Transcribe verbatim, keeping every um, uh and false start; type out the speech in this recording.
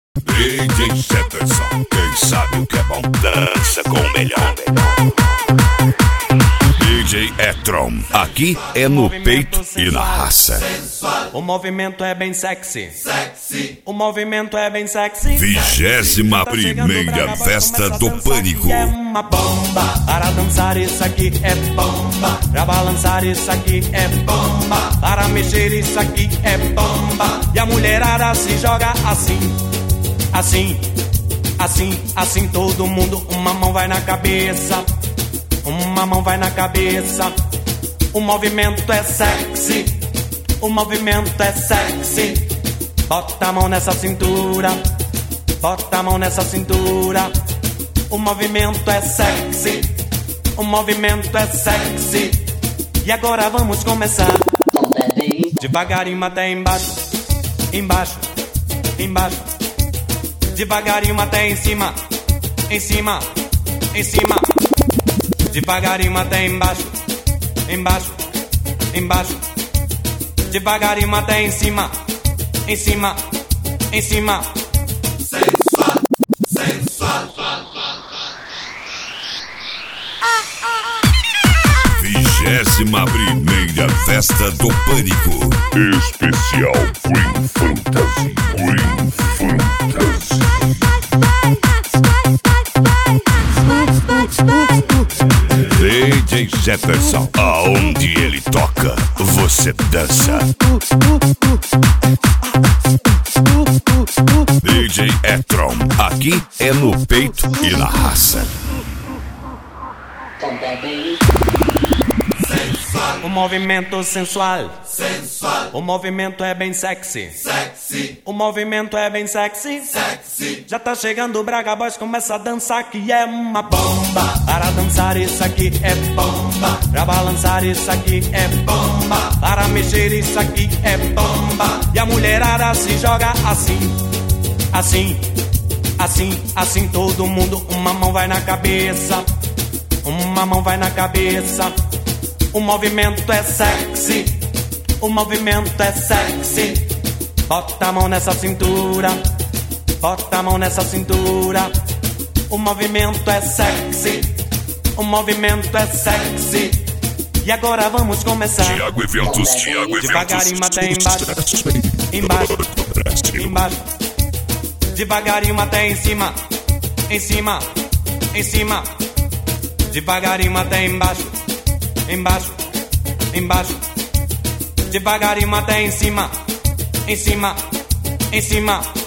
D J Jefferson, quem sabe o que é bom, dança com o melhor. D J E-Tron, aqui é no peito e na raça. O movimento é bem sexy, sexy. O movimento é bem sexy. Vigésima primeira festa do Pânico. É uma bomba. Para dançar isso aqui é bomba. Pra balançar isso aqui é bomba. Para mexer isso aqui é bomba. E a mulherada se joga assim, assim, assim, assim. Todo mundo, uma mão vai na cabeça, uma mão vai na cabeça. O movimento é sexy, o movimento é sexy. Bota a mão nessa cintura, bota a mão nessa cintura. O movimento é sexy, o movimento é sexy. E agora vamos começar devagarinho até embaixo, embaixo, embaixo. Devagarinho até em cima, em cima, em cima. Devagarinho até embaixo, embaixo, embaixo. Devagarinho até em cima, em cima, em cima. Sensual, sensual. Vigésima primeira festa do Pânico. Especial Green Fantasy. Green Fantasy. D J Jefferson, aonde ele toca, você dança. D J E-Tron, aqui é no peito e na raça. O movimento sensual, sensual. O movimento é bem sexy, sexy. O movimento é bem sexy, sexy. Já tá chegando o Braga Boys, começa a dançar que é uma bomba. Para dançar isso aqui é bomba. Pra balançar isso aqui é bomba. Para mexer isso aqui é bomba. E a mulherada se joga assim, assim, assim, assim. Todo mundo, uma mão vai na cabeça, uma mão vai na cabeça. O movimento é sexy, o movimento é sexy. Bota a mão nessa cintura, bota a mão nessa cintura. O movimento é sexy, o movimento é sexy. E agora vamos começar. Tiago Eventos, Tiago Eventos. Devagarinho até embaixo, embaixo, embaixo. Devagarinho até em cima, em cima, em cima. Devagarinho até embaixo, embaixo, embaixo. Devagarinho até em cima, em cima, em cima.